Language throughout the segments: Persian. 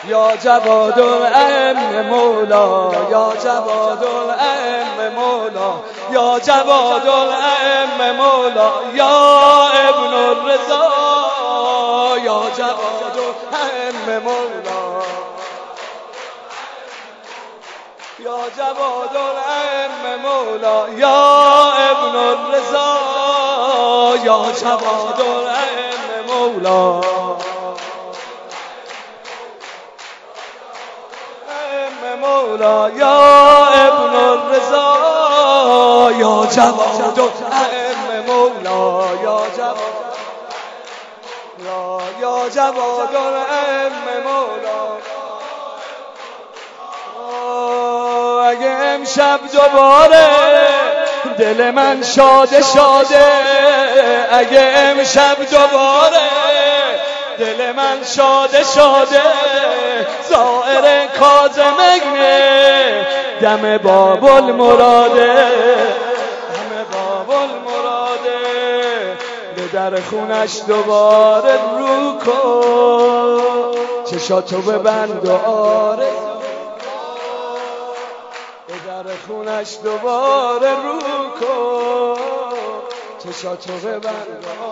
یا جواد الائمه مولا، یا جواد الائمه مولا، یا جواد الائمه مولا، یا ابن الرضا، یا جواد الائمه مولا، یا جواد الائمه مولا، یا ابن الرضا، یا جواد الائمه مولا، مولا، یا ابن الرضا، یا جواد الائمه مولا، یا جواد، یا جواد الائمه مولا. اگه امشب دوباره دل من شاده شاده، اگه امشب دوباره دل من شاده شاده، زائر کاظمینه دم باب المراده، دم باب المراده، به در خونش دوباره رو کن، چشاتو ببند و آرزو، به در خونش دوباره رو کن، چشاتو ببند و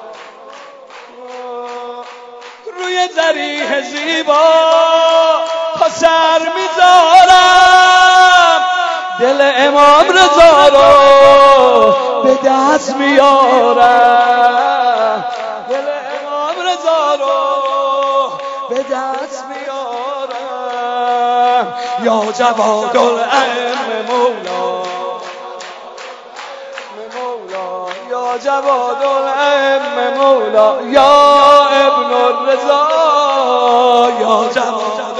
روی ذریح زیبا تا سر میذارم، دل امام رضا رو به دست میارم، دل امام رضا رو به دست میارم، یا جواد الائمه مولا، یا جواد الائمه مولا، یا ابن الرضا، یا جواد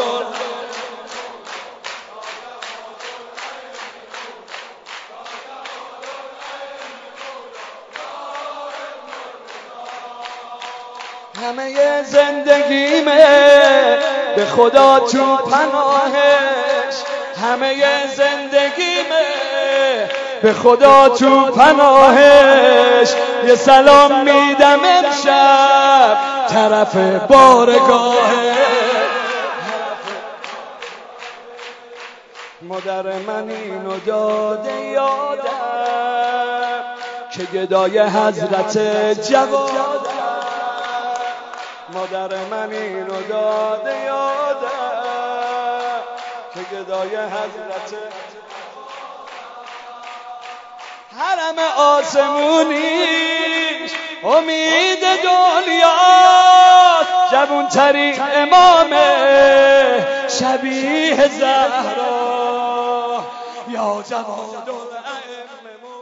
همه زندگیمه به خدا تو پناهش، همه زندگیمه به خدا تو پناهش، یه سلام میدم امشب طرف بارگاهش، مادر من اینو داده یادم که گدای حضرت جوادم، مادر من اینو داده یادم که گدای حضرت حرم آسمونیش امید دنیاست، جوون ترین امامه شبیه زهرا، یا جواد الائمه.